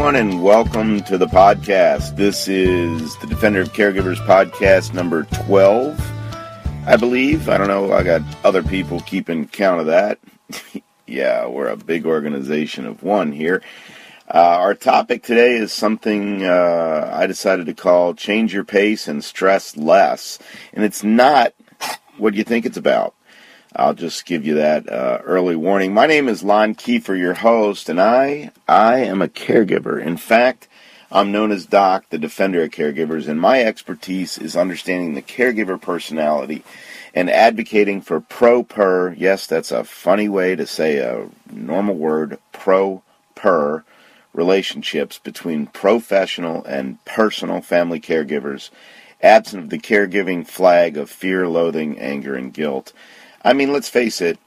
everyone, and welcome to the podcast. This is the Defender of Caregivers podcast number 12, I believe. I don't know, I got other people keeping count of that. Yeah, we're a big organization of one here. Our topic today is something I decided to call Change Your Pace and Stress Less. And it's not what you think it's about. I'll just give you that early warning. My name is Lon Kiefer, your host, and I am a caregiver. In fact, I'm known as Doc, the Defender of Caregivers, and my expertise is understanding the caregiver personality and advocating for pro-per, yes, that's a funny way to say a normal word, pro-per relationships between professional and personal family caregivers, absent of the caregiving flag of fear, loathing, anger, and guilt. I mean, let's face it,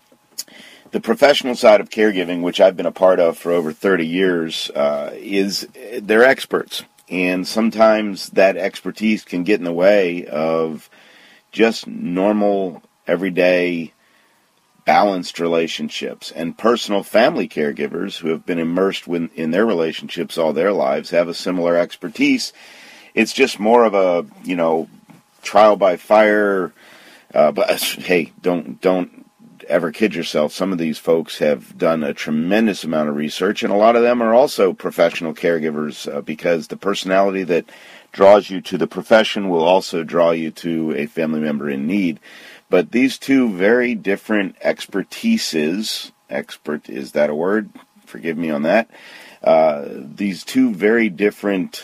the professional side of caregiving, which I've been a part of for over 30 years, they're experts. And sometimes that expertise can get in the way of just normal, everyday, balanced relationships. And personal family caregivers who have been immersed in their relationships all their lives have a similar expertise. It's just more of a, trial by fire. But hey, don't ever kid yourself. Some of these folks have done a tremendous amount of research, and a lot of them are also professional caregivers because the personality that draws you to the profession will also draw you to a family member in need. But these two very different expertises, expert, is that a word? Forgive me on that. These two very different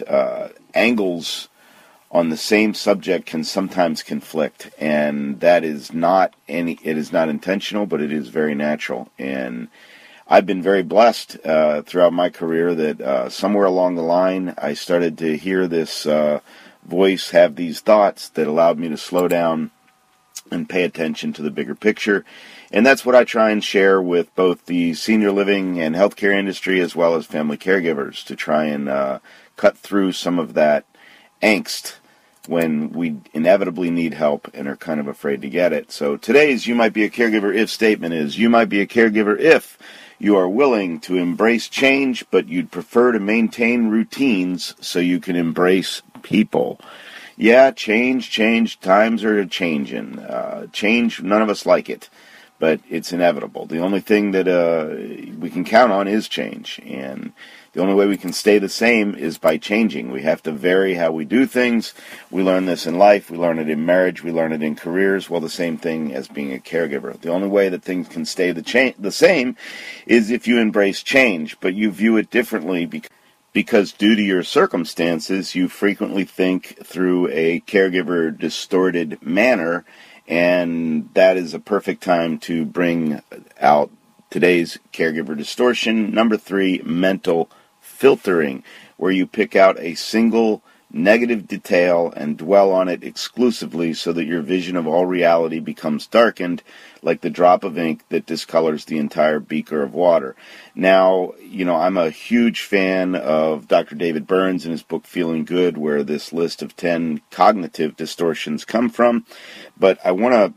angles on the same subject can sometimes conflict, and that is it is not intentional, but it is very natural. And I've been very blessed throughout my career that somewhere along the line I started to hear this voice have these thoughts that allowed me to slow down and pay attention to the bigger picture. And that's what I try and share with both the senior living and healthcare industry as well as family caregivers, to try and cut through some of that angst when we inevitably need help and are kind of afraid to get it. So today's You Might Be a Caregiver If statement is, you might be a caregiver if you are willing to embrace change, but you'd prefer to maintain routines so you can embrace people. Yeah, change, times are changing. Change, none of us like it, but it's inevitable. The only thing that we can count on is change, and the only way we can stay the same is by changing. We have to vary how we do things. We learn this in life. We learn it in marriage. We learn it in careers. Well, the same thing as being a caregiver. The only way that things can stay the same is if you embrace change, but you view it differently because due to your circumstances, you frequently think through a caregiver-distorted manner, and that is a perfect time to bring out today's caregiver distortion. Number 3, mental filtering, where you pick out a single negative detail and dwell on it exclusively so that your vision of all reality becomes darkened like the drop of ink that discolors the entire beaker of water. Now, I'm a huge fan of Dr. David Burns and his book Feeling Good, where this list of 10 cognitive distortions come from, but I want to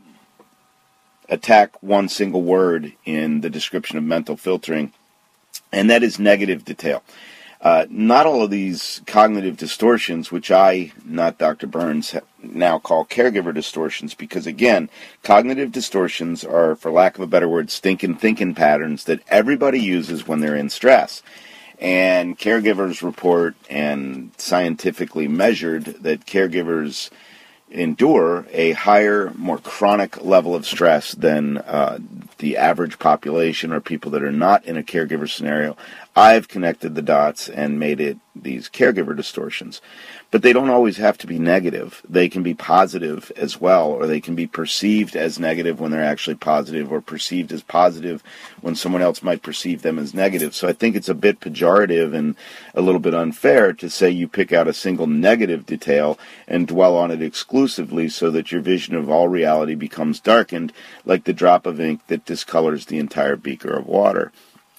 attack one single word in the description of mental filtering, and that is negative detail. Not all of these cognitive distortions, which I, not Dr. Burns, now call caregiver distortions, because again, cognitive distortions are, for lack of a better word, stinking thinking patterns that everybody uses when they're in stress. And caregivers report, and scientifically measured, that caregivers endure a higher, more chronic level of stress than the average population or people that are not in a caregiver scenario. I've connected the dots and made it these caregiver distortions. But they don't always have to be negative. They can be positive as well, or they can be perceived as negative when they're actually positive, or perceived as positive when someone else might perceive them as negative. So I think it's a bit pejorative and a little bit unfair to say you pick out a single negative detail and dwell on it exclusively so that your vision of all reality becomes darkened like the drop of ink that discolors the entire beaker of water.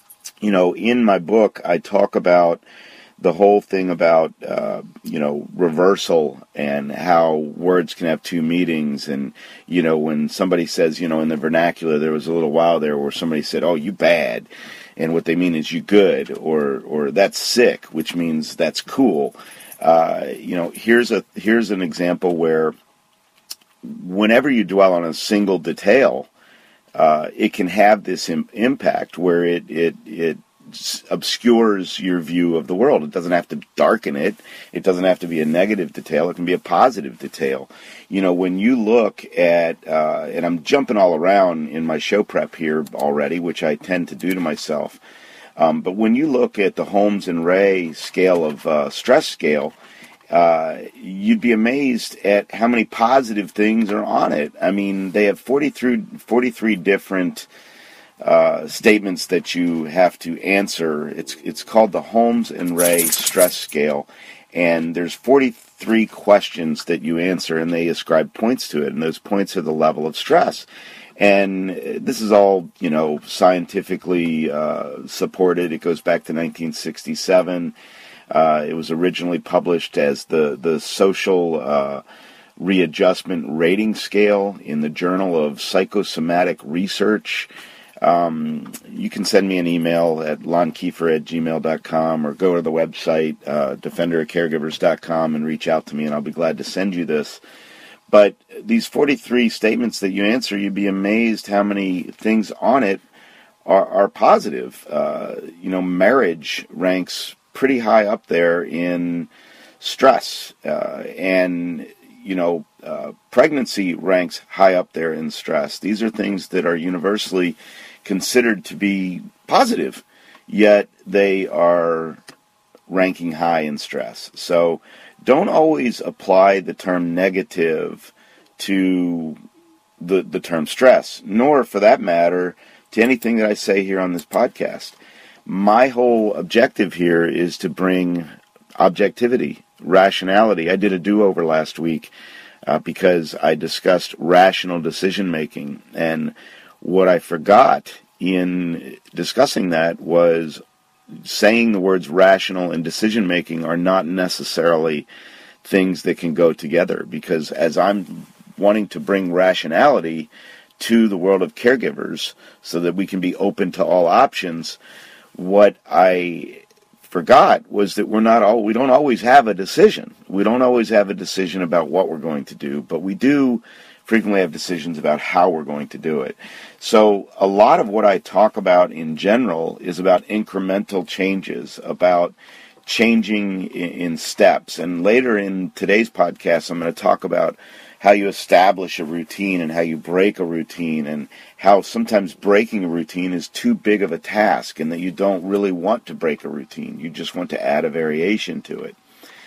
In my book, I talk about the whole thing about, reversal and how words can have two meanings. And, when somebody says, in the vernacular, there was a little while there where somebody said, "Oh, you bad." and what they mean is you good, or that's sick, which means that's cool. Here's an example where whenever you dwell on a single detail, it can have this impact where it obscures your view of the world. It doesn't have to darken it. It doesn't have to be a negative detail. It can be a positive detail. When you look at, and I'm jumping all around in my show prep here already, which I tend to do to myself, but when you look at the Holmes and Ray scale of stress scale, you'd be amazed at how many positive things are on it. I mean, they have 43 different statements that you have to answer. It's called the Holmes and Ray stress scale, and there's 43 questions that you answer, and they ascribe points to it, and those points are the level of stress. And this is all, scientifically supported. It goes back to 1967. It was originally published as the Social Readjustment Rating Scale in the Journal of Psychosomatic Research. You can send me an email at lonkiefer@gmail.com or go to the website, defenderofcaregivers.com, and reach out to me, and I'll be glad to send you this. But these 43 statements that you answer, you'd be amazed how many things on it are positive. Marriage ranks pretty high up there in stress, and pregnancy ranks high up there in stress. These are things that are universally considered to be positive, yet they are ranking high in stress. So don't always apply the term negative to the term stress, nor, for that matter, to anything that I say here on this podcast. My whole objective here is to bring objectivity, rationality. I did a do-over last week because I discussed rational decision-making, and what I forgot in discussing that was saying the words rational and decision-making are not necessarily things that can go together, because as I'm wanting to bring rationality to the world of caregivers so that we can be open to all options, what I forgot was that we don't always have a decision. We don't always have a decision about what we're going to do, but we do frequently have decisions about how we're going to do it. So a lot of what I talk about in general is about incremental changes, about changing in steps. And later in today's podcast, I'm going to talk about how you establish a routine and how you break a routine, and how sometimes breaking a routine is too big of a task and that you don't really want to break a routine. You just want to add a variation to it.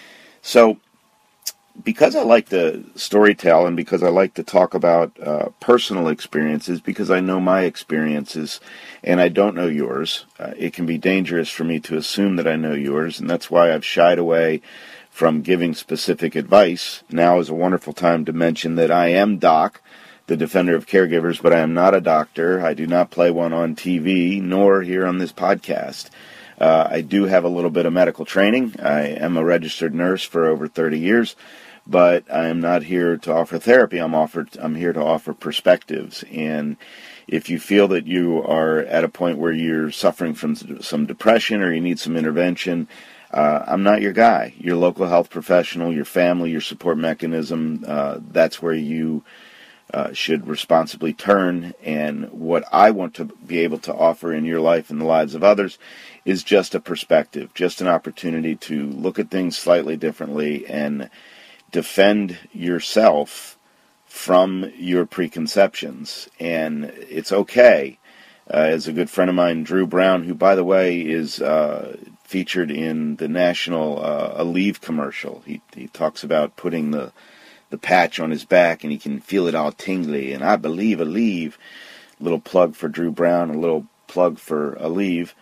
So because I like to storytell and because I like to talk about personal experiences, because I know my experiences and I don't know yours, it can be dangerous for me to assume that I know yours, and that's why I've shied away from giving specific advice. Now is a wonderful time to mention that I am Doc, the Defender of Caregivers, but I am not a doctor. I do not play one on TV, nor here on this podcast. I do have a little bit of medical training. I am a registered nurse for over 30 years, but I am not here to offer therapy. I'm here to offer perspectives. And if you feel that you are at a point where you're suffering from some depression or you need some intervention, I'm not your guy. Your local health professional, your family, your support mechanism, that's where you should responsibly turn. And what I want to be able to offer in your life and the lives of others is just a perspective, just an opportunity to look at things slightly differently and defend yourself from your preconceptions. And it's okay. As a good friend of mine, Drew Brown, who, by the way, is featured in the national Aleve commercial. He talks about putting the patch on his back and he can feel it all tingly. And I believe Aleve. Little plug for Drew Brown, a little plug for Aleve.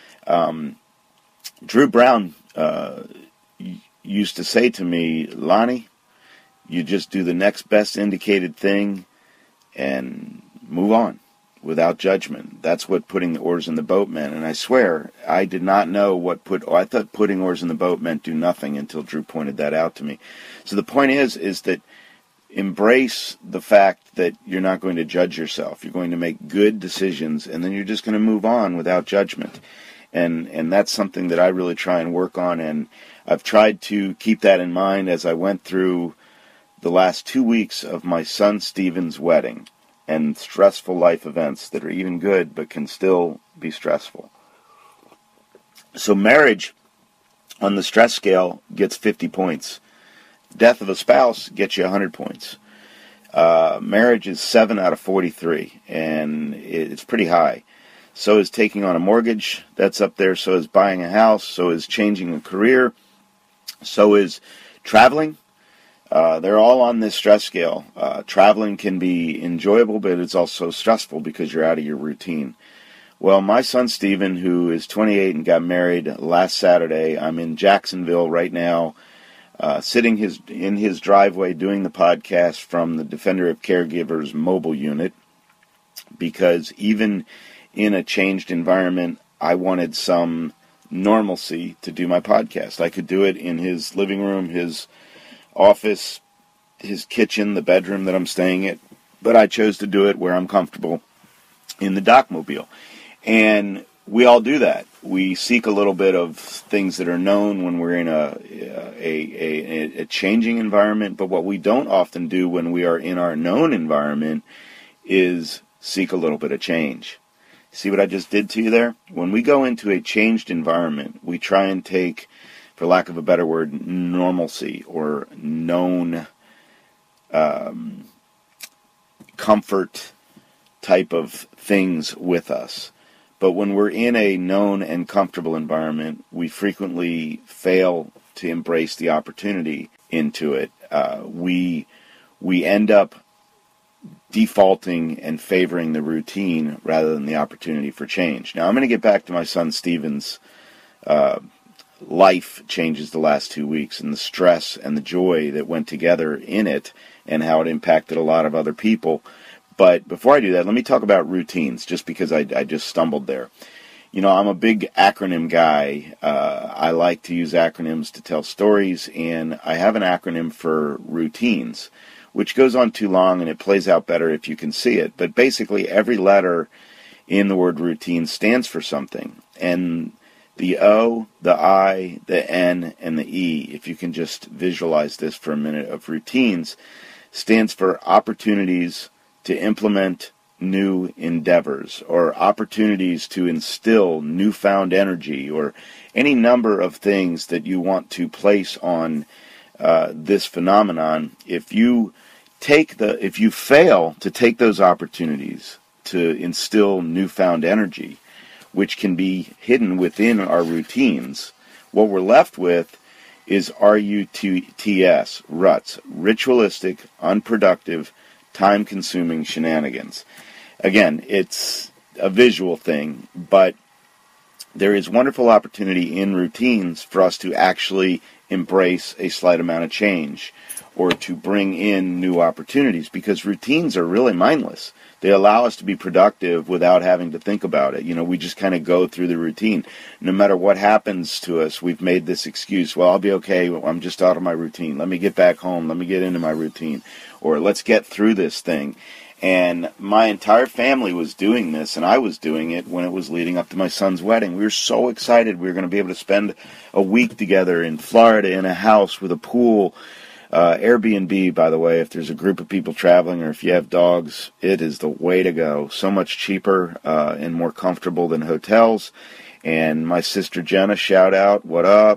Drew Brown used to say to me, Lonnie, you just do the next best indicated thing and move on without judgment. That's what putting the oars in the boat meant. And I swear, I did not know I thought putting oars in the boat meant do nothing until Drew pointed that out to me. So the point is that embrace the fact that you're not going to judge yourself. You're going to make good decisions, and then you're just going to move on without judgment. And that's something that I really try and work on, and I've tried to keep that in mind as I went through the last 2 weeks of my son Stephen's wedding and stressful life events that are even good but can still be stressful. So marriage on the stress scale gets 50 points. Death of a spouse gets you 100 points. Marriage is 7 out of 43, and it's pretty high. So is taking on a mortgage, that's up there. So is buying a house. So is changing a career. So is traveling. They're all on this stress scale. Traveling can be enjoyable, but it's also stressful because you're out of your routine. Well, my son Stephen, who is 28 and got married last Saturday, I'm in Jacksonville right now, sitting in his driveway doing the podcast from the Defender of Caregivers mobile unit, because even in a changed environment, I wanted some normalcy to do my podcast. I could do it in his living room, his office, his kitchen, the bedroom that I'm staying at, but I chose to do it where I'm comfortable, in the Docmobile. And we all do that. We seek a little bit of things that are known when we're in a changing environment, but what we don't often do when we are in our known environment is seek a little bit of change. See what I just did to you there? When we go into a changed environment, we try and take, for lack of a better word, normalcy or known comfort type of things with us. But when we're in a known and comfortable environment, we frequently fail to embrace the opportunity into it. We end up defaulting and favoring the routine rather than the opportunity for change. Now, I'm going to get back to my son Stephen's life changes the last 2 weeks and the stress and the joy that went together in it and how it impacted a lot of other people. But before I do that, let me talk about routines, just because I just stumbled there. You know, I'm a big acronym guy. I like to use acronyms to tell stories, and I have an acronym for routines, which goes on too long and it plays out better if you can see it. But basically every letter in the word routine stands for something. And the O, the I, the N, and the E, if you can just visualize this for a minute, of routines, stands for opportunities to implement new endeavors, or opportunities to instill newfound energy, or any number of things that you want to place on this phenomenon. If you fail to take those opportunities to instill newfound energy, which can be hidden within our routines, what we're left with is RUTS, ruts, ritualistic, unproductive, time-consuming shenanigans. Again, it's a visual thing, but there is wonderful opportunity in routines for us to actually embrace a slight amount of change or to bring in new opportunities, because routines are really mindless. They allow us to be productive without having to think about it. You know, we just kind of go through the routine. No matter what happens to us, we've made this excuse. Well, I'll be okay. I'm just out of my routine. Let me get back home. Let me get into my routine. Or let's get through this thing. And my entire family was doing this, and I was doing it when it was leading up to my son's wedding. We were so excited. We were going to be able to spend a week together in Florida in a house with a pool. Airbnb, by the way, if there's a group of people traveling or if you have dogs, it is the way to go. So much cheaper and more comfortable than hotels. And my sister Jenna, shout out, what up?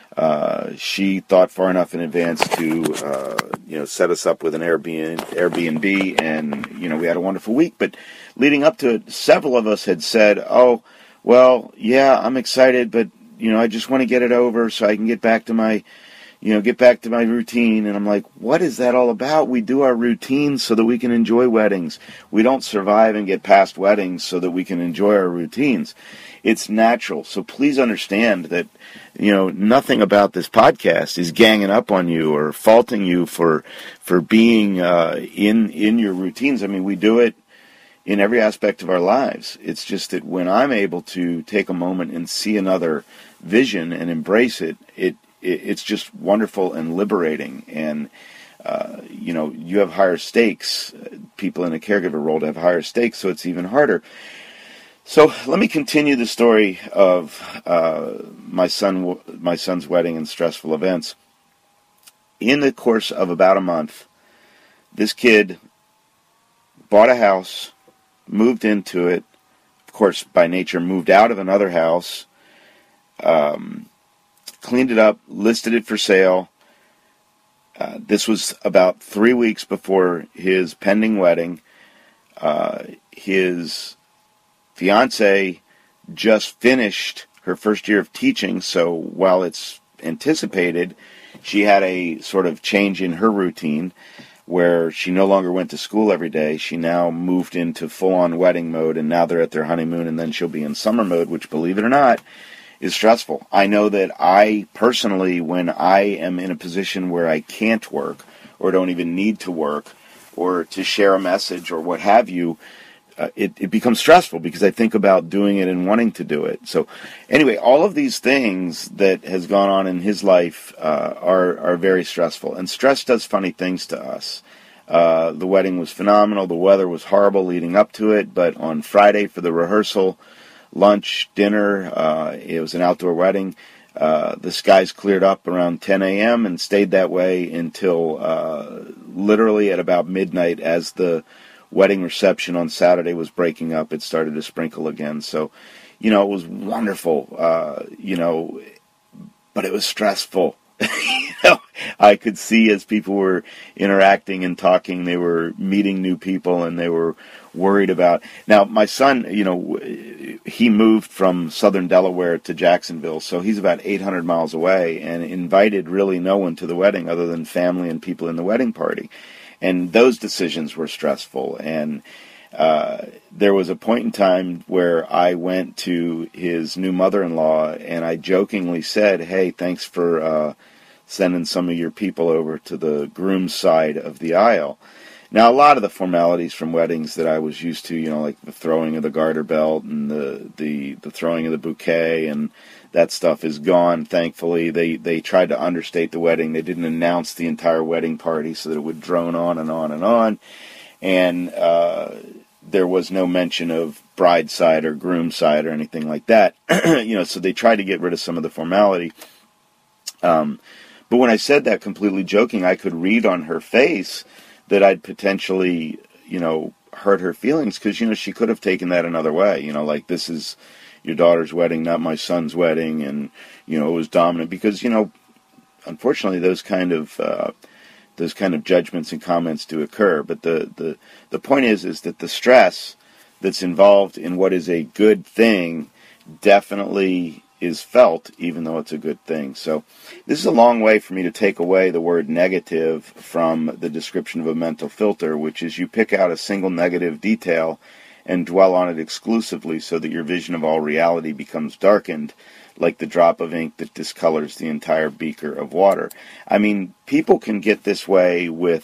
She thought far enough in advance to, set us up with an Airbnb, and, we had a wonderful week. But leading up to it, several of us had said, oh, well, yeah, I'm excited, but, I just want to get it over so I can get back to my routine. And I'm like, what is that all about? We do our routines so that we can enjoy weddings. We don't survive and get past weddings so that we can enjoy our routines. It's natural. So please understand that, nothing about this podcast is ganging up on you or faulting you for being in your routines. I mean, we do it in every aspect of our lives. It's just that when I'm able to take a moment and see another vision and embrace it, it's just wonderful and liberating. And you have higher stakes. People in a caregiver role have higher stakes, so it's even harder. So let me continue the story of my son's wedding and stressful events. In the course of about a month, this kid bought a house, moved into it, of course, by nature, moved out of another house, cleaned it up, listed it for sale. This was about 3 weeks before his pending wedding. His fiancée just finished her first year of teaching, so while it's anticipated, she had a sort of change in her routine where she no longer went to school every day. She now moved into full-on wedding mode, and now they're at their honeymoon, and then she'll be in summer mode, which, believe it or not, is stressful. I know that I personally, when I am in a position where I can't work or don't even need to work or to share a message or what have you, it becomes stressful because I think about doing it and wanting to do it. So anyway, all of these things that has gone on in his life are very stressful. And stress does funny things to us. The wedding was phenomenal. The weather was horrible leading up to it. But on Friday for the rehearsal, lunch, dinner, it was an outdoor wedding. The skies cleared up around 10 a.m. and stayed that way until literally at about midnight. As the wedding reception on Saturday was breaking up, it started to sprinkle again. So, it was wonderful, but it was stressful. I could see as people were interacting and talking, they were meeting new people and they were worried about. Now, my son, he moved from southern Delaware to Jacksonville, so he's about 800 miles away and invited really no one to the wedding other than family and people in the wedding party. And those decisions were stressful. And there was a point in time where I went to his new mother-in-law and I jokingly said, "Hey, thanks for sending some of your people over to the groom's side of the aisle." Now, a lot of the formalities from weddings that I was used to, like the throwing of the garter belt and the throwing of the bouquet and that stuff is gone, thankfully. They tried to understate the wedding. They didn't announce the entire wedding party so that it would drone on and on and on. And there was no mention of bride side or groom side or anything like that. So they tried to get rid of some of the formality. But when I said that completely joking, I could read on her face that I'd potentially, hurt her feelings because, she could have taken that another way. Like, this is your daughter's wedding, not my son's wedding, and, it was dominant because, unfortunately those kind of judgments and comments do occur. But the point is that the stress that's involved in what is a good thing definitely is felt, even though it's a good thing. So this is a long way for me to take away the word negative from the description of a mental filter, which is you pick out a single negative detail and dwell on it exclusively so that your vision of all reality becomes darkened, like the drop of ink that discolors the entire beaker of water. I mean, people can get this way with,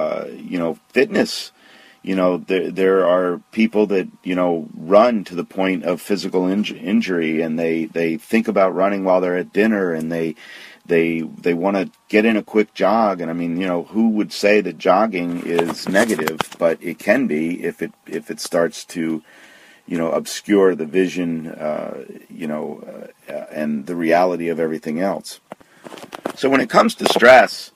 fitness. There are people that, run to the point of physical injury, and they think about running while they're at dinner, and they want to get in a quick jog. And I mean, who would say that jogging is negative? But it can be if it starts to, obscure the vision, and the reality of everything else. So when it comes to stress,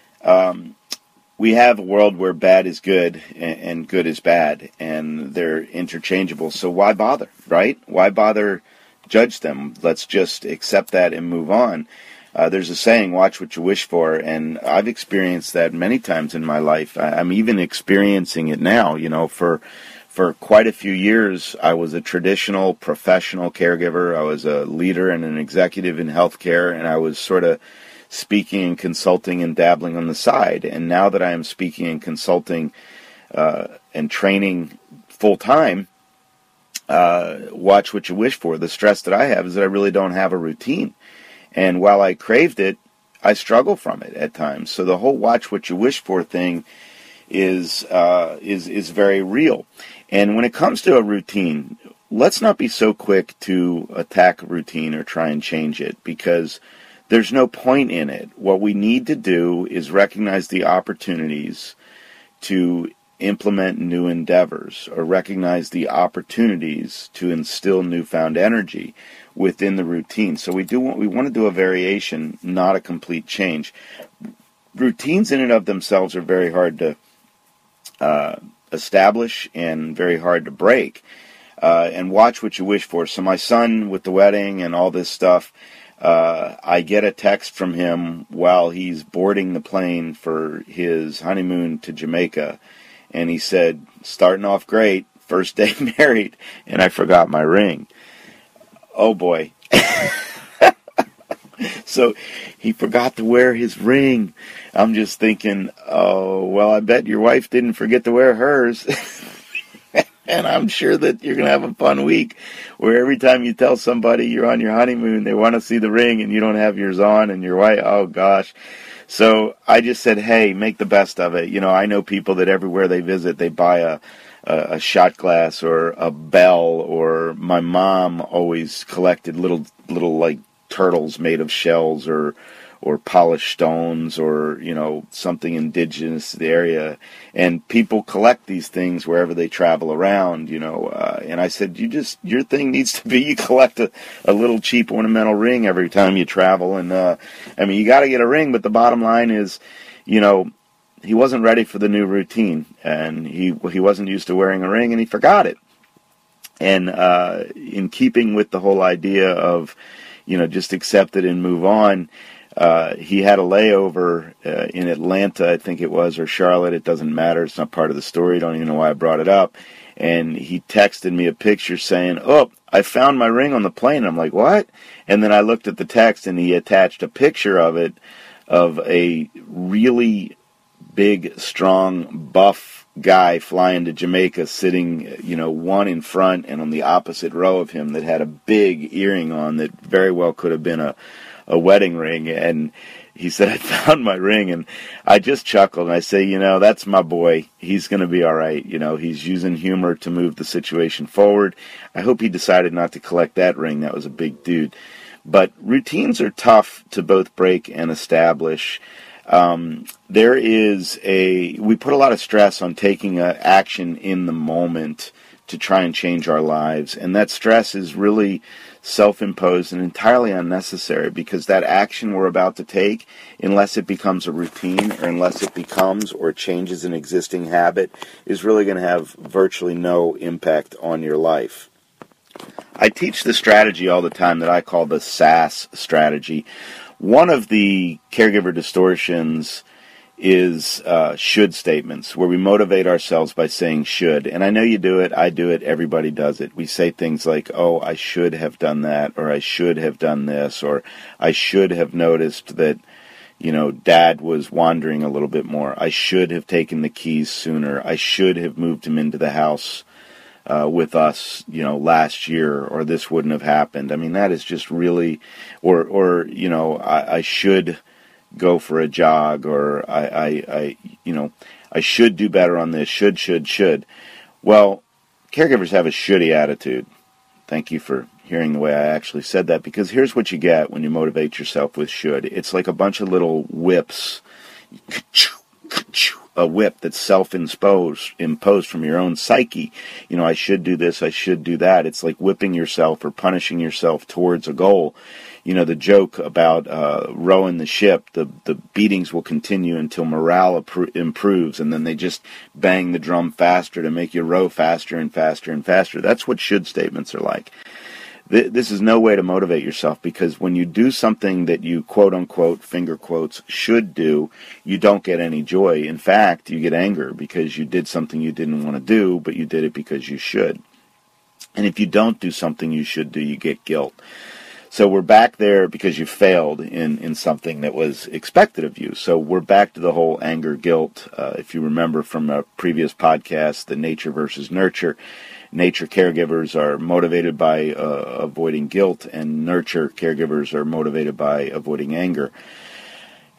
we have a world where bad is good and good is bad, and they're interchangeable. So why bother, right? Why bother judge them? Let's just accept that and move on. There's a saying, watch what you wish for, and I've experienced that many times in my life. I'm even experiencing it now. For quite a few years, I was a traditional professional caregiver. I was a leader and an executive in healthcare, and I was sort of speaking and consulting and dabbling on the side. And now that I am speaking and consulting and training full-time, watch what you wish for. The stress that I have is that I really don't have a routine. And while I craved it, I struggle from it at times. So the whole watch what you wish for thing is very real. And when it comes to a routine, let's not be so quick to attack a routine or try and change it, because there's no point in it. What we need to do is recognize the opportunities to implement new endeavors, or recognize the opportunities to instill newfound energy within the routine. So we want to do a variation, not a complete change. Routines in and of themselves are very hard to establish and very hard to break. And watch what you wish for. So my son, with the wedding and all this stuff, I get a text from him while he's boarding the plane for his honeymoon to Jamaica. And he said, starting off great, first day married, and I forgot my ring. Oh boy. So he forgot to wear his ring. I'm just thinking, oh, well, I bet your wife didn't forget to wear hers. And I'm sure that you're going to have a fun week where every time you tell somebody you're on your honeymoon, they want to see the ring and you don't have yours on, and your wife, oh gosh. So I just said, hey, make the best of it. You know, I know people that everywhere they visit, they buy a shot glass or a bell, or my mom always collected little like turtles made of shells or polished stones, or, you know, something indigenous to the area. And people collect these things wherever they travel around, you know. And I said, your thing needs to be, you collect a little cheap ornamental ring every time you travel. And, I mean, you got to get a ring, but the bottom line is, you know, he wasn't ready for the new routine, and he wasn't used to wearing a ring, and he forgot it. And in keeping with the whole idea of, you know, just accept it and move on, he had a layover in Atlanta, I think it was, or Charlotte. It doesn't matter. It's not part of the story. Don't even know why I brought it up. And he texted me a picture saying, oh, I found my ring on the plane. I'm like, what? And then I looked at the text, and he attached a picture of it, of a really big, strong, buff guy flying to Jamaica, sitting, you know, one in front and on the opposite row of him, that had a big earring on that very well could have been a wedding ring. And he said, I found my ring. And I just chuckled, and I say, you know, that's my boy. He's going to be all right. You know, he's using humor to move the situation forward. I hope he decided not to collect that ring. That was a big dude. But routines are tough to both break and establish. We put a lot of stress on taking action in the moment to try and change our lives. And that stress is really self-imposed and entirely unnecessary, because that action we're about to take, unless it becomes a routine, or unless it becomes or changes an existing habit, is really going to have virtually no impact on your life. I teach the strategy all the time that I call the SAS strategy. One of the caregiver distortions is should statements, where we motivate ourselves by saying should. And I know you do it, I do it, everybody does it. We say things like, oh, I should have done that, or I should have done this, or I should have noticed that, you know, Dad was wandering a little bit more. I should have taken the keys sooner. I should have moved him into the house with us, you know, last year, or this wouldn't have happened. I mean, that is just really, or you know, I should go for a jog, or I should do better on this, should. Well, caregivers have a shouldy attitude. Thank you for hearing the way I actually said that, because here's what you get when you motivate yourself with should. It's like a bunch of little whips, a whip that's self-imposed from your own psyche. You know, I should do this, I should do that. It's like whipping yourself or punishing yourself towards a goal. You know, the joke about rowing the ship, the beatings will continue until morale improves, and then they just bang the drum faster to make you row faster and faster and faster. That's what should statements are like. This is no way to motivate yourself, because when you do something that you quote-unquote, finger quotes, should do, you don't get any joy. In fact, you get anger because you did something you didn't want to do, but you did it because you should. And if you don't do something you should do, you get guilt. So we're back there because you failed in something that was expected of you. So we're back to the whole anger, guilt. If you remember from a previous podcast, the nature versus nurture. Nature caregivers are motivated by avoiding guilt, and nurture caregivers are motivated by avoiding anger.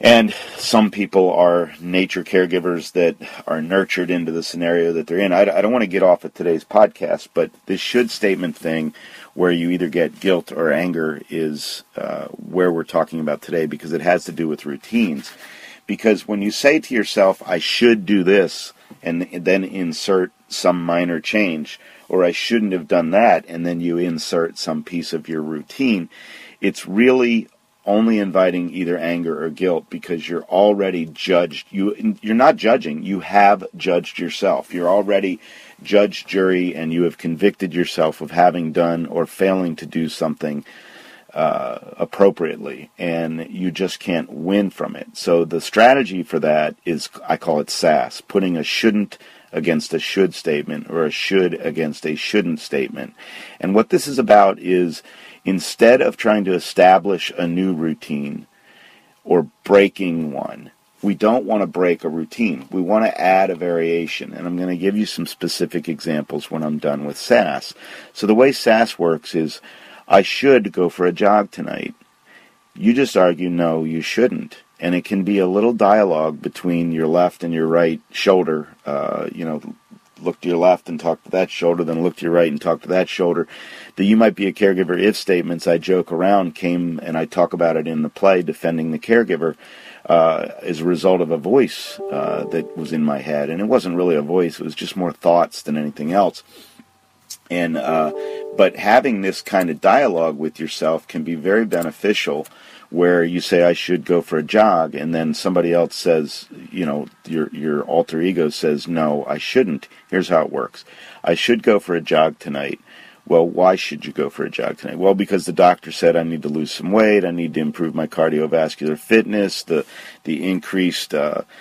And some people are nature caregivers that are nurtured into the scenario that they're in. I don't want to get off of today's podcast, but this should statement thing where you either get guilt or anger is where we're talking about today, because it has to do with routines. Because when you say to yourself, I should do this, and then insert some minor change, or I shouldn't have done that, and then you insert some piece of your routine, it's really only inviting either anger or guilt, because you're already judged. You're not judging. You have judged yourself. You're already judge, jury, and you have convicted yourself of having done or failing to do something appropriately, and you just can't win from it. So the strategy for that is, I call it SAS, putting a shouldn't against a should statement, or a should against a shouldn't statement. And what this is about is, instead of trying to establish a new routine or breaking one, we don't want to break a routine. We want to add a variation. And I'm going to give you some specific examples when I'm done with SAS. So the way SAS works is, I should go for a jog tonight. You just argue, no, you shouldn't. And it can be a little dialogue between your left and your right shoulder. Look to your left and talk to that shoulder, then look to your right and talk to that shoulder. The you might be a caregiver if statements, I joke around, came, and I talk about it in the play, Defending the Caregiver, as a result of a voice that was in my head. And it wasn't really a voice, it was just more thoughts than anything else. And but having this kind of dialogue with yourself can be very beneficial, where you say, I should go for a jog, and then somebody else says, your alter ego says, no, I shouldn't. Here's how it works. I should go for a jog tonight. Well, why should you go for a jog tonight? Well, because the doctor said I need to lose some weight, I need to improve my cardiovascular fitness, the increased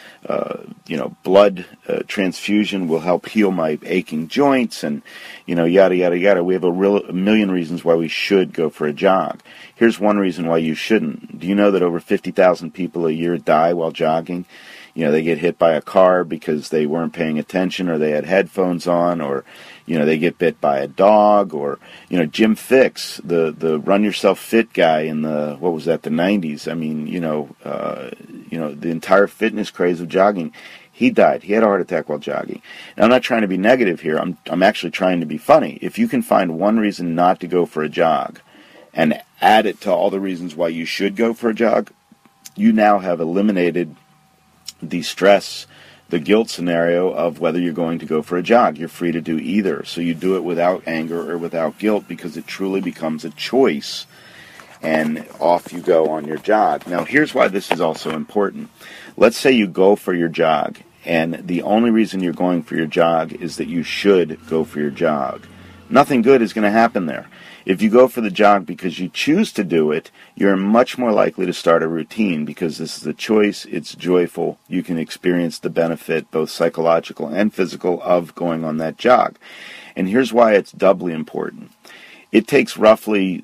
blood transfusion will help heal my aching joints, and yada yada yada. We have a million reasons why we should go for a jog. Here's one reason why you shouldn't. Do you know that over 50,000 people a year die while jogging? They get hit by a car because they weren't paying attention, or they had headphones on, or they get bit by a dog, or Jim Fixx, the Run Yourself Fit guy in the 90s. I mean, the entire fitness craze of jogging. He died. He had a heart attack while jogging. Now, I'm not trying to be negative here. I'm actually trying to be funny. If you can find one reason not to go for a jog and add it to all the reasons why you should go for a jog, you now have eliminated the stress, the guilt scenario of whether you're going to go for a jog. You're free to do either. So you do it without anger or without guilt, because it truly becomes a choice, and off you go on your jog. Now, here's why this is also important. Let's say you go for your jog, and the only reason you're going for your jog is that you should go for your jog. Nothing good is going to happen there. If you go for the jog because you choose to do it, you're much more likely to start a routine, because this is a choice, it's joyful, you can experience the benefit, both psychological and physical, of going on that jog. And here's why it's doubly important. It takes roughly,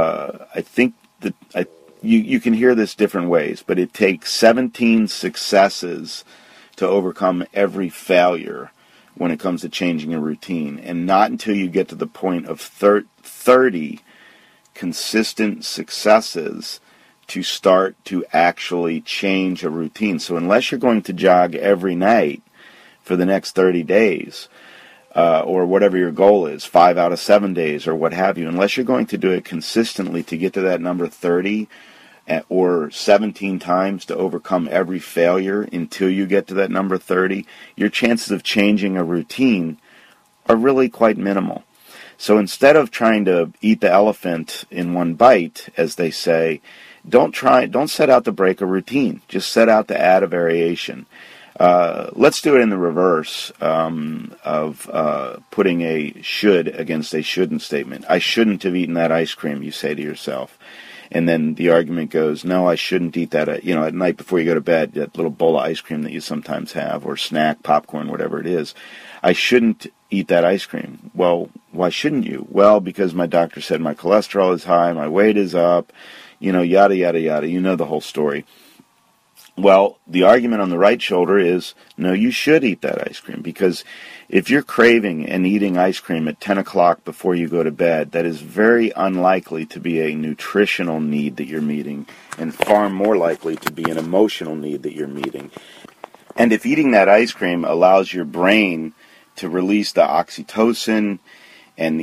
you can hear this different ways, but it takes 17 successes to overcome every failure when it comes to changing a routine, and not until you get to the point of 30 consistent successes to start to actually change a routine. So unless you're going to jog every night for the next 30 days, or whatever your goal is, 5 out of 7 days, or what have you, unless you're going to do it consistently to get to that number 30, or 17 times to overcome every failure until you get to that number 30, your chances of changing a routine are really quite minimal. So instead of trying to eat the elephant in one bite, as they say, don't set out to break a routine. Just set out to add a variation. Let's do it in the reverse of putting a should against a shouldn't statement. I shouldn't have eaten that ice cream, you say to yourself. And then the argument goes, no, I shouldn't eat that, at night before you go to bed, that little bowl of ice cream that you sometimes have, or snack, popcorn, whatever it is. I shouldn't eat that ice cream. Well, why shouldn't you? Well, because my doctor said my cholesterol is high, my weight is up, yada, yada, yada. You know the whole story. Well, the argument on the right shoulder is, no, you should eat that ice cream, because if you're craving and eating ice cream at 10 o'clock before you go to bed, that is very unlikely to be a nutritional need that you're meeting, and far more likely to be an emotional need that you're meeting. And if eating that ice cream allows your brain to release the oxytocin and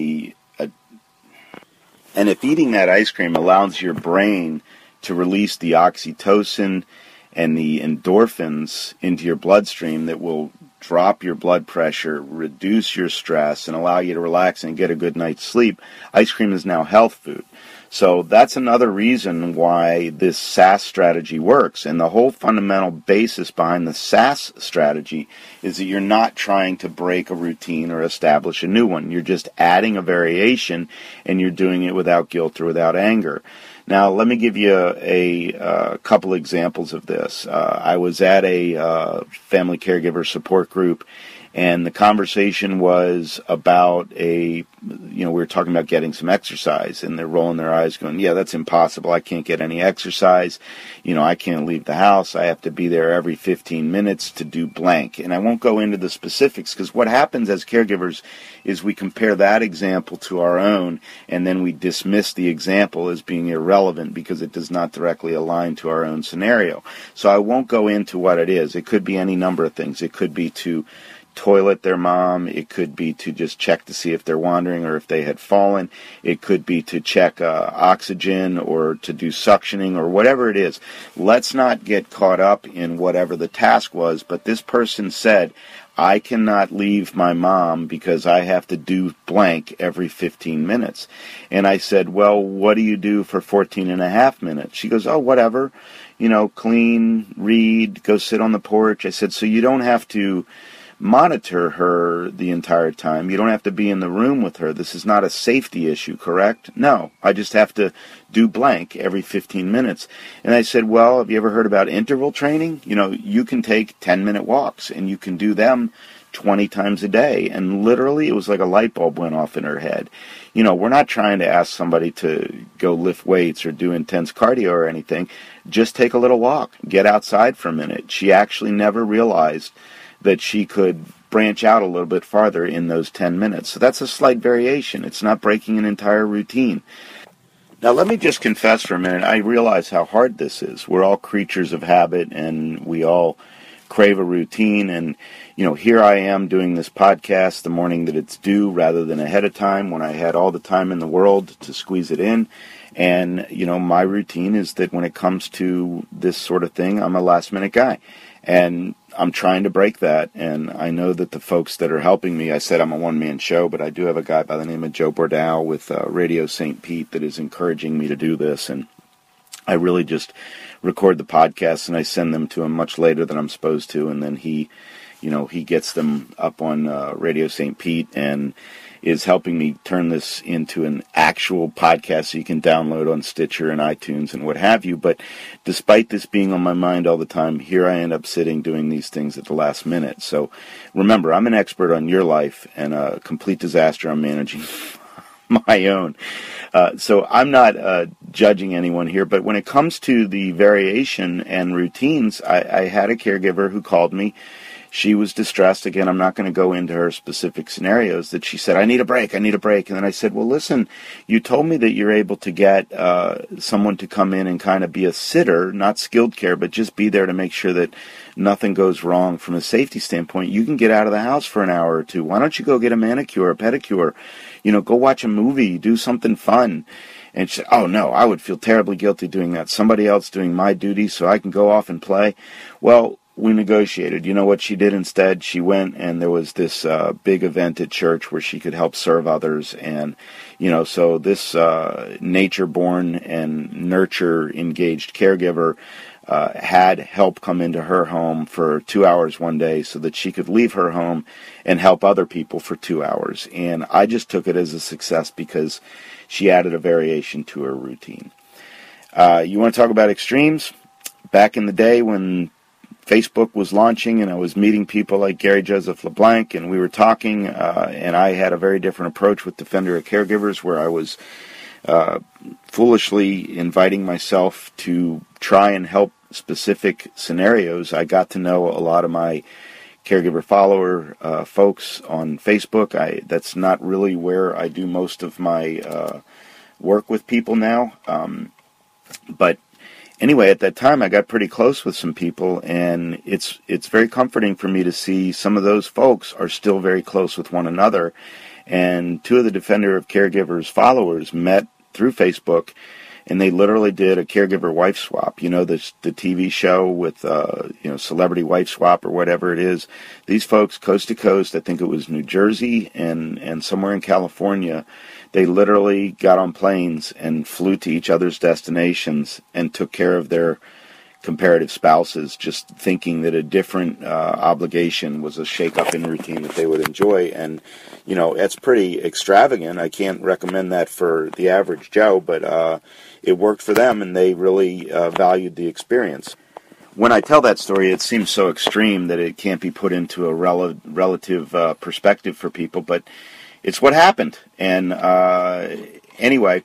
if eating that ice cream allows your brain to release the oxytocin and the endorphins into your bloodstream that will drop your blood pressure, reduce your stress, and allow you to relax and get a good night's sleep, ice cream is now health food. So that's another reason why this SAS strategy works. And the whole fundamental basis behind the SAS strategy is that you're not trying to break a routine or establish a new one. You're just adding a variation, and you're doing it without guilt or without anger. Now, let me give you a couple examples of this. I was at a family caregiver support group, and the conversation was about we were talking about getting some exercise, and they're rolling their eyes going, yeah, that's impossible. I can't get any exercise. I can't leave the house. I have to be there every 15 minutes to do blank. And I won't go into the specifics, because what happens as caregivers is we compare that example to our own, and then we dismiss the example as being irrelevant because it does not directly align to our own scenario. So I won't go into what it is. It could be any number of things. It could be to toilet their mom. It could be to just check to see if they're wandering or if they had fallen. It could be to check oxygen or to do suctioning or whatever it is. Let's not get caught up in whatever the task was, but this person said, I cannot leave my mom because I have to do blank every 15 minutes. And I said, well, what do you do for 14 and a half minutes? She goes, oh, whatever, clean, read, go sit on the porch. I said, so you don't have to monitor her the entire time. You don't have to be in the room with her. This is not a safety issue, correct? No, I just have to do blank every 15 minutes. And I said, well, have you ever heard about interval training? You can take 10-minute walks, and you can do them 20 times a day. And literally, it was like a light bulb went off in her head. We're not trying to ask somebody to go lift weights or do intense cardio or anything. Just take a little walk. Get outside for a minute. She actually never realized that she could branch out a little bit farther in those 10 minutes. So that's a slight variation. It's not breaking an entire routine. Now, let me just confess for a minute. I realize how hard this is. We're all creatures of habit, and we all crave a routine. And, here I am doing this podcast the morning that it's due rather than ahead of time, when I had all the time in the world to squeeze it in. And, my routine is that when it comes to this sort of thing, I'm a last-minute guy. And I'm trying to break that, and I know that the folks that are helping me, I said I'm a one-man show, but I do have a guy by the name of Joe Bordow with Radio St. Pete that is encouraging me to do this, and I really just record the podcasts, and I send them to him much later than I'm supposed to, and then he gets them up on Radio St. Pete, and is helping me turn this into an actual podcast so you can download on Stitcher and iTunes and what have you. But despite this being on my mind all the time, here I end up sitting doing these things at the last minute. So remember, I'm an expert on your life and a complete disaster on managing my own. So I'm not judging anyone here, but when it comes to the variation and routines, I had a caregiver who called me. She was distressed. Again, I'm not going to go into her specific scenarios, that she said, I need a break. And then I said, well, listen, you told me that you're able to get someone to come in and kind of be a sitter, not skilled care, but just be there to make sure that nothing goes wrong from a safety standpoint. You can get out of the house for an hour or two. Why don't you go get a manicure, a pedicure? Go watch a movie, do something fun. And she said, oh, no, I would feel terribly guilty doing that. Somebody else doing my duties so I can go off and play. Well, we negotiated. You know what she did instead? She went, and there was this big event at church where she could help serve others. And, so this nature-born and nurture-engaged caregiver had help come into her home for 2 hours one day so that she could leave her home and help other people for 2 hours. And I just took it as a success because she added a variation to her routine. You want to talk about extremes? Back in the day when Facebook was launching and I was meeting people like Gary Joseph LeBlanc, and we were talking, and I had a very different approach with Defender of Caregivers, where I was foolishly inviting myself to try and help specific scenarios. I got to know a lot of my caregiver follower folks on Facebook. That's not really where I do most of my work with people now. But anyway, at that time, I got pretty close with some people, and it's very comforting for me to see some of those folks are still very close with one another. And two of the Defender of Caregivers followers met through Facebook, and they literally did a caregiver wife swap. You know, the TV show with, Celebrity Wife Swap or whatever it is. These folks, coast to coast, I think it was New Jersey and somewhere in California, they literally got on planes and flew to each other's destinations and took care of their comparative spouses, just thinking that a different obligation was a shake-up in routine that they would enjoy. And, you know, that's pretty extravagant. I can't recommend that for the average Joe, but it worked for them, and they really valued the experience. When I tell that story, it seems so extreme that it can't be put into a relative perspective for people, but it's what happened. And anyway,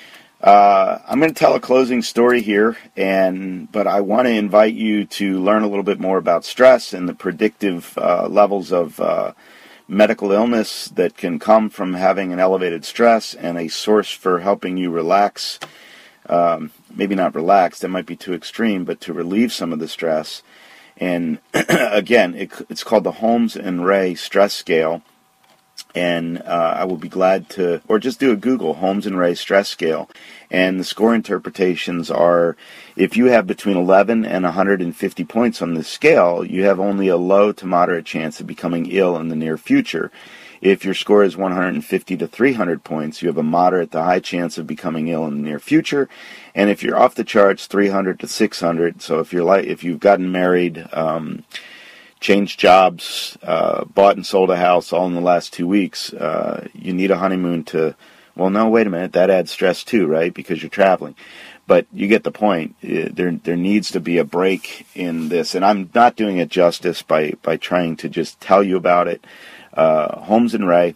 I'm going to tell a closing story here, but I want to invite you to learn a little bit more about stress and the predictive levels of medical illness that can come from having an elevated stress, and a source for helping you relax. Maybe not relax, that might be too extreme, but to relieve some of the stress. And again, it's called the Holmes and Ray Stress Scale. And I will be glad to, or just do a Google, Holmes and Ray Stress Scale. And the score interpretations are, if you have between 11 and 150 points on this scale, you have only a low to moderate chance of becoming ill in the near future. If your score is 150 to 300 points, you have a moderate to high chance of becoming ill in the near future. And if you're off the charts, 300 to 600, so if you've gotten married, changed jobs, bought and sold a house all in the last 2 weeks, you need a honeymoon to, well, no, wait a minute, that adds stress too, right, because you're traveling. But you get the point. There needs to be a break in this, and I'm not doing it justice by trying to just tell you about it. Holmes and Ray,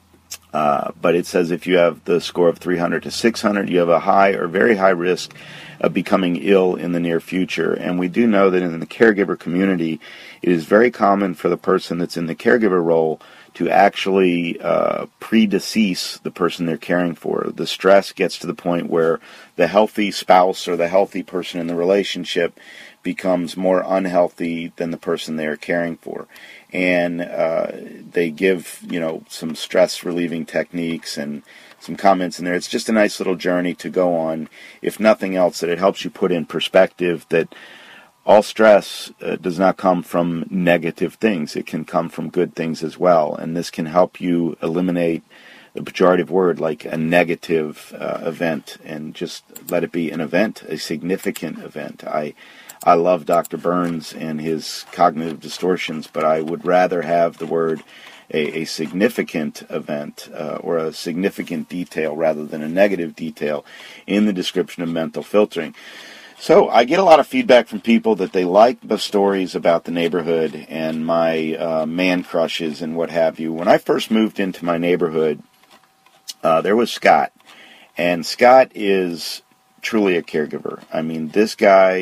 but it says if you have the score of 300 to 600, you have a high or very high risk of becoming ill in the near future. And we do know that in the caregiver community, it is very common for the person that's in the caregiver role to actually predecease the person they're caring for. The stress gets to the point where the healthy spouse or the healthy person in the relationship becomes more unhealthy than the person they are caring for. And they give, some stress-relieving techniques and some comments in there. It's just a nice little journey to go on. If nothing else, that it helps you put in perspective that all stress does not come from negative things. It can come from good things as well. And this can help you eliminate the pejorative word like a negative event and just let it be an event, a significant event. I love Dr. Burns and his cognitive distortions, but I would rather have the word a significant event or a significant detail rather than a negative detail in the description of mental filtering. So I get a lot of feedback from people that they like the stories about the neighborhood and my man crushes and what have you. When I first moved into my neighborhood, there was Scott, and Scott is truly a caregiver. I mean, this guy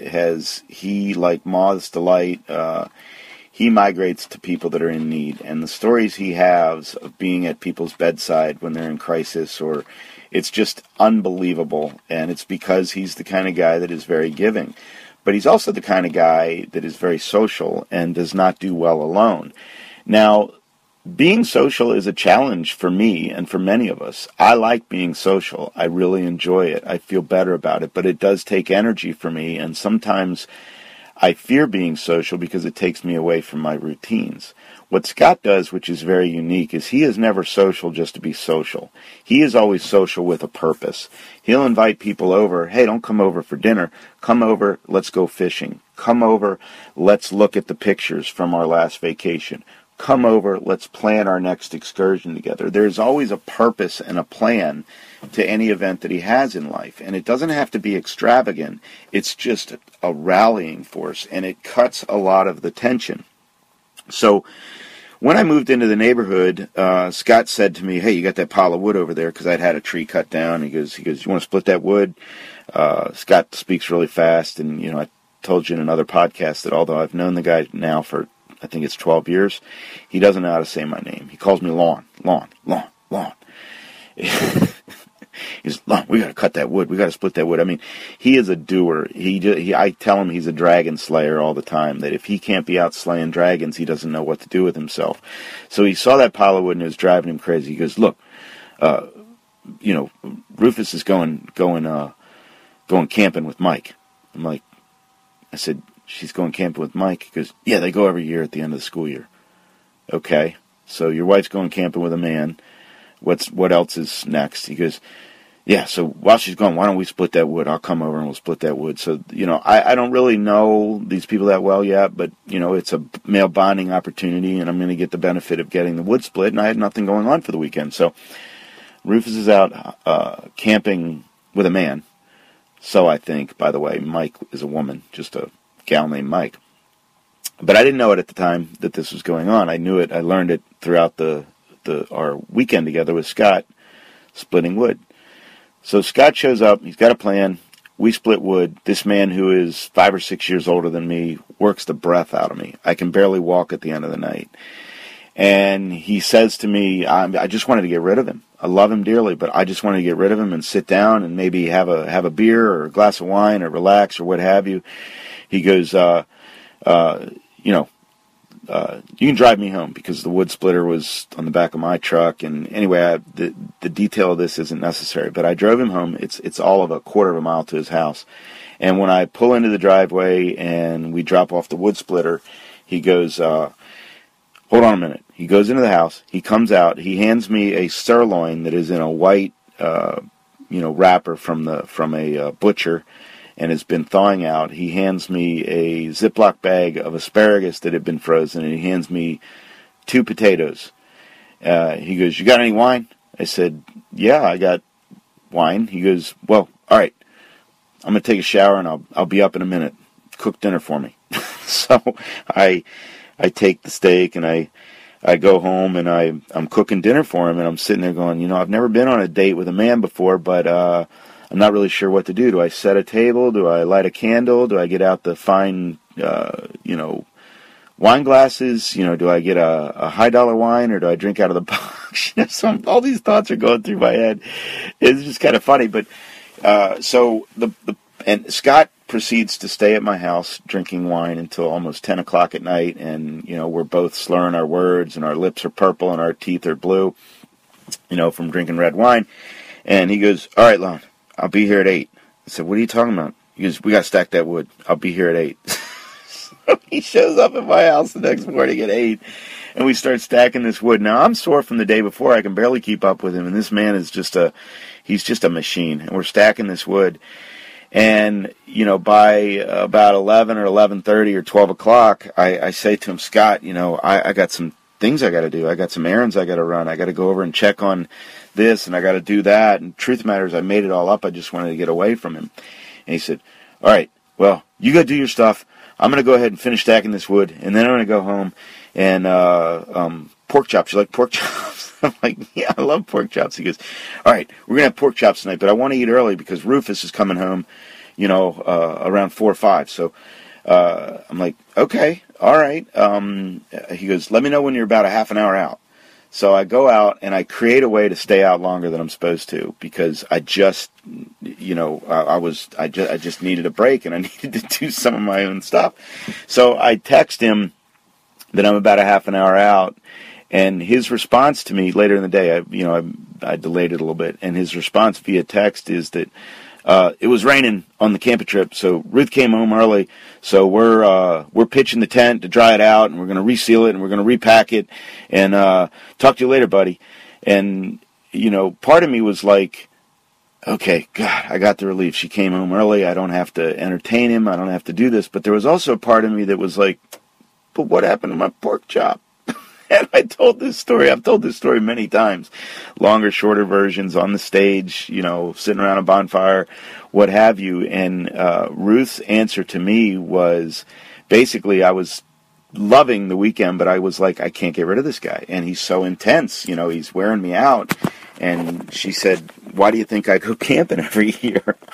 like moths to light, he migrates to people that are in need. And the stories he has of being at people's bedside when they're in crisis, it's just unbelievable. And it's because he's the kind of guy that is very giving. But he's also the kind of guy that is very social and does not do well alone. Now, being social is a challenge for me and for many of us. I like being social. I really enjoy it. I feel better about it, but it does take energy for me, and sometimes I fear being social because it takes me away from my routines. What Scott does, which is very unique, is he is never social just to be social. He is always social with a purpose. He'll invite people over. Hey, don't come over for dinner. Come over, let's go fishing. Come over, let's look at the pictures from our last vacation. Come over, let's plan our next excursion together. There's always a purpose and a plan to any event that he has in life. And it doesn't have to be extravagant. It's just a rallying force, and it cuts a lot of the tension. So when I moved into the neighborhood, Scott said to me, hey, you got that pile of wood over there? Because I'd had a tree cut down. He goes, you want to split that wood? Scott speaks really fast, and, I told you in another podcast that although I've known the guy now for, I think it's 12 years, he doesn't know how to say my name. He calls me Lon. He's, Lon, we got to cut that wood. We got to split that wood. I mean, he is a doer. I tell him he's a dragon slayer all the time, that if he can't be out slaying dragons, he doesn't know what to do with himself. So he saw that pile of wood and it was driving him crazy. He goes, look, Rufus is going camping with Mike. I'm like, I said, she's going camping with Mike? He goes, yeah, they go every year at the end of the school year. Okay, so your wife's going camping with a man. What else is next? He goes, yeah, so while she's gone, why don't we split that wood? I'll come over and we'll split that wood. So, I don't really know these people that well yet, but, it's a male bonding opportunity, and I'm going to get the benefit of getting the wood split, and I had nothing going on for the weekend. So Rufus is out camping with a man. So I think, by the way, Mike is a woman, just a gal named Mike. But I didn't know it at the time that this was going on. I knew it. I learned it throughout our weekend together with Scott, splitting wood. So Scott shows up. He's got a plan. We split wood. This man, who is 5 or 6 years older than me, works the breath out of me. I can barely walk at the end of the night. And he says to me, I just wanted to get rid of him. I love him dearly, but I just wanted to get rid of him and sit down and maybe have a beer or a glass of wine or relax or what have you. He goes, you can drive me home, because the wood splitter was on the back of my truck. And anyway, the detail of this isn't necessary, but I drove him home. It's all of a quarter of a mile to his house. And when I pull into the driveway and we drop off the wood splitter, he goes, hold on a minute. He goes into the house. He comes out. He hands me a sirloin that is in a white, wrapper from a butcher, and has been thawing out. He hands me a Ziploc bag of asparagus that had been frozen, and he hands me 2 potatoes. He goes, you got any wine? I said, yeah, I got wine. He goes, well, all right, I'm going to take a shower, and I'll be up in a minute. Cook dinner for me. So I take the steak, and I go home, and I'm cooking dinner for him, and I'm sitting there going, I've never been on a date with a man before, but I'm not really sure what to do. Do I set a table? Do I light a candle? Do I get out the fine, wine glasses? Do I get a high-dollar wine, or do I drink out of the box? So all these thoughts are going through my head. It's just kind of funny. But and Scott proceeds to stay at my house drinking wine until almost 10 o'clock at night, and, we're both slurring our words, and our lips are purple, and our teeth are blue, from drinking red wine. And he goes, all right, Lon, I'll be here at 8. I said, what are you talking about? He goes, we got to stack that wood. I'll be here at 8. So he shows up at my house the next morning at 8, and we start stacking this wood. Now, I'm sore from the day before. I can barely keep up with him, and this man is he's just a machine. And we're stacking this wood. And, by about 11 or 11:30 or 12 o'clock, I say to him, Scott, I got some things I got to do. I got some errands I got to run. I got to go over and check on this, and I got to do that. And truth matters, I made it all up. I just wanted to get away from him. And he said, all right, well, you go do your stuff. I'm going to go ahead and finish stacking this wood, and then I'm going to go home and pork chops. You like pork chops? I'm like, yeah, I love pork chops. He goes, all right, we're going to have pork chops tonight, but I want to eat early because Rufus is coming home, around 4 or 5. So I'm like, okay, all right. He goes, let me know when you're about a half an hour out. So I go out, and I create a way to stay out longer than I'm supposed to, because I just, I just needed a break, and I needed to do some of my own stuff. So I text him that I'm about a half an hour out, and his response to me later in the day, I delayed it a little bit, and his response via text is that it was raining on the camping trip, so Ruth came home early, so we're pitching the tent to dry it out, and we're going to reseal it, and we're going to repack it, and talk to you later, buddy. And, part of me was like, okay, God, I got the relief. She came home early. I don't have to entertain him. I don't have to do this. But there was also a part of me that was like, but what happened to my pork chop? And I told this story. I've told this story many times. Longer, shorter versions on the stage, sitting around a bonfire, what have you. And Ruth's answer to me was, basically, I was loving the weekend, but I was like, I can't get rid of this guy. And he's so intense. He's wearing me out. And she said, why do you think I go camping every year?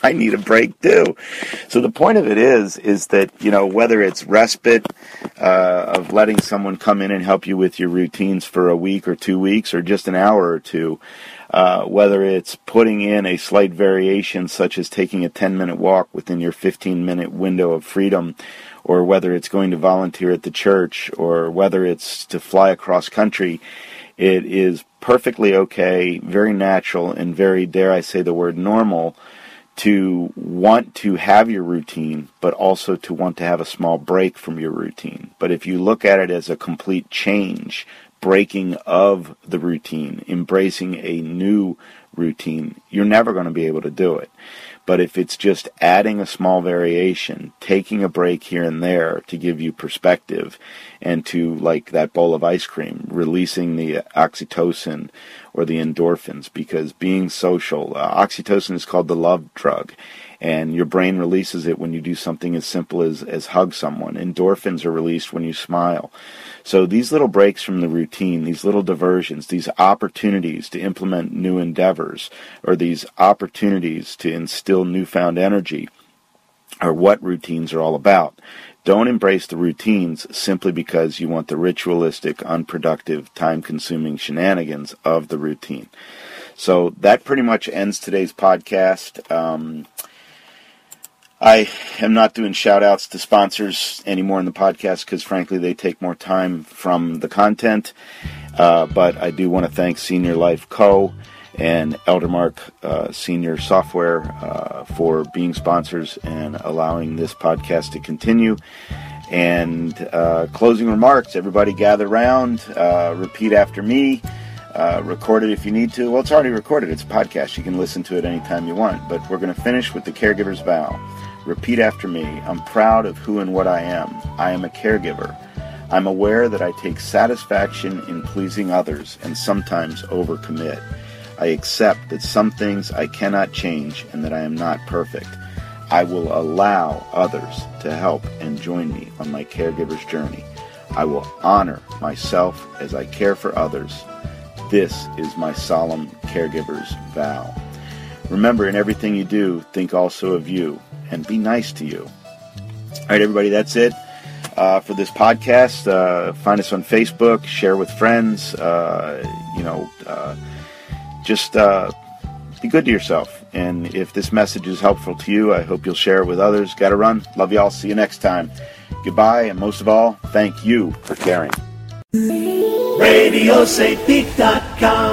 I need a break too. So the point of it is that, whether it's respite of letting someone come in and help you with your routines for a week or 2 weeks or just an hour or two, whether it's putting in a slight variation such as taking a 10-minute walk within your 15-minute window of freedom, or whether it's going to volunteer at the church, or whether it's to fly across country, it is perfectly okay, very natural, and very, dare I say the word, normal to want to have your routine, but also to want to have a small break from your routine. But if you look at it as a complete change, breaking of the routine, embracing a new routine, you're never going to be able to do it. But if it's just adding a small variation, taking a break here and there to give you perspective, and to, like that bowl of ice cream, releasing the oxytocin or the endorphins, because being social, oxytocin is called the love drug, and your brain releases it when you do something as simple as hug someone. Endorphins are released when you smile. So these little breaks from the routine, these little diversions, these opportunities to implement new endeavors, or these opportunities to instill newfound energy, are what routines are all about. Don't embrace the routines simply because you want the ritualistic, unproductive, time-consuming shenanigans of the routine. So that pretty much ends today's podcast. I am not doing shout-outs to sponsors anymore in the podcast because, frankly, they take more time from the content. But I do want to thank Senior Life Co. and Eldermark Senior Software for being sponsors and allowing this podcast to continue. And closing remarks, everybody gather around, repeat after me. Record it if you need to. Well, it's already recorded. It's a podcast. You can listen to it anytime you want. But we're going to finish with the caregiver's vow. Repeat after me. I'm proud of who and what I am. I am a caregiver. I'm aware that I take satisfaction in pleasing others and sometimes overcommit. I accept that some things I cannot change and that I am not perfect. I will allow others to help and join me on my caregiver's journey. I will honor myself as I care for others. This is my solemn caregiver's vow. Remember, in everything you do, think also of you and be nice to you. All right, everybody, that's it for this podcast. Find us on Facebook, share with friends, just be good to yourself. And if this message is helpful to you, I hope you'll share it with others. Gotta run. Love y'all. See you next time. Goodbye, and most of all, thank you for caring. RadioSafePeak.com